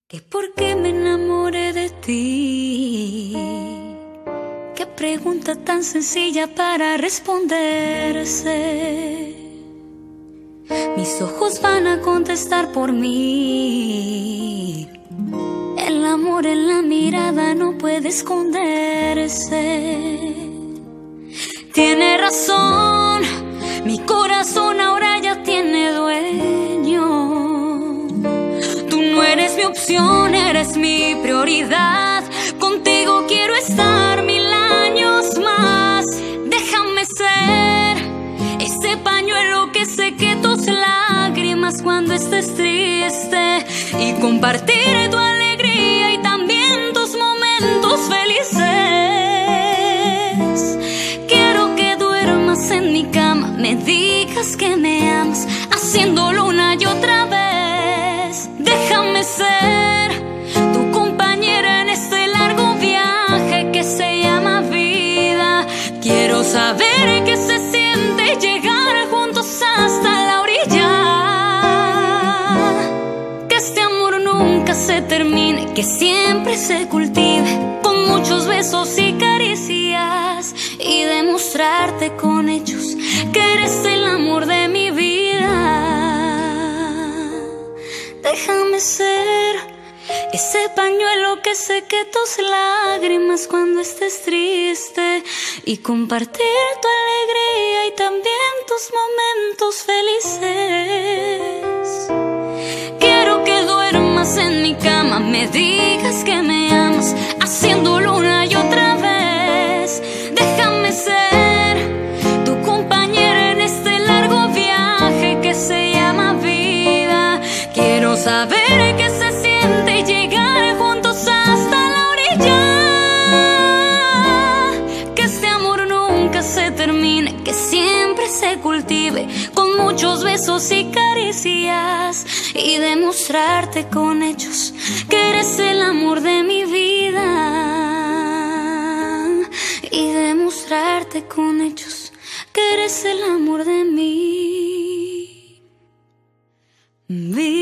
Que por qué me enamoré de ti. Qué pregunta tan sencilla para responderse. Mis ojos van a contestar por mí. El amor en la mirada no puede esconderse. Tiene razón, mi corazón ahora ya tiene dueño. Tú no eres mi opción, eres mi prioridad. Contigo quiero estar 1000 años más. Déjame ser ese pañuelo que seque tus lágrimas cuando estés triste, y compartir tu alegría y también tus momentos felices. Quiero que duermas en mi cama, me digas que me amas, haciéndolo una y otra vez. Déjame ser tu compañera en este largo viaje que se llama vida. Quiero saber qué se siente llegar juntos hasta la orilla. Que este amor nunca se termine, que siempre se cultive con muchos besos y caricias, y demostrarte con hechos que eres el amor de mi vida. Déjame ser ese pañuelo que seque tus lágrimas cuando estés triste, y compartir tu alegría y también tus momentos felices. Quiero que duermas en mi cama, me digas que me amas, haciéndolo una y otra vez. Déjame ser tu compañera en este largo viaje que se llama vida. Quiero saber qué se siente llegar juntos hasta la orilla. Que este amor nunca se termine, que siempre se cultive con muchos besos y caricias, y demostrarte con hechos que eres el amor de mi vida. Y demostrarte con hechos que eres el amor de mi vida.